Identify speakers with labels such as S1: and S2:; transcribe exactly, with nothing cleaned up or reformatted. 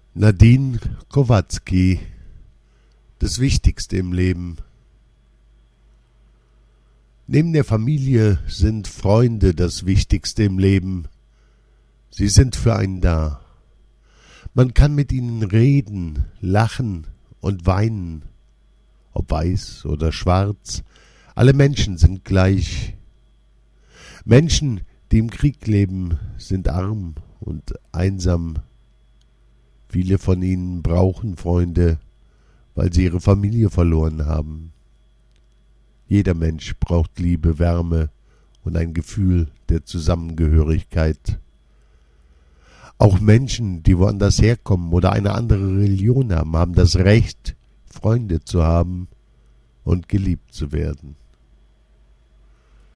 S1: Nadine Kowatzki. Das Wichtigste im Leben. Neben der Familie sind Freunde das Wichtigste im Leben. Sie sind für einen da. Man kann mit ihnen reden, lachen und weinen. Ob weiß oder schwarz, alle Menschen sind gleich. Menschen, die im Krieg leben, sind arm und einsam. Viele von ihnen brauchen Freunde, weil sie ihre Familie verloren haben. Jeder Mensch braucht Liebe, Wärme und ein Gefühl der Zusammengehörigkeit. Auch Menschen, die woanders herkommen oder eine andere Religion haben, haben das Recht, Freunde zu haben und geliebt zu werden.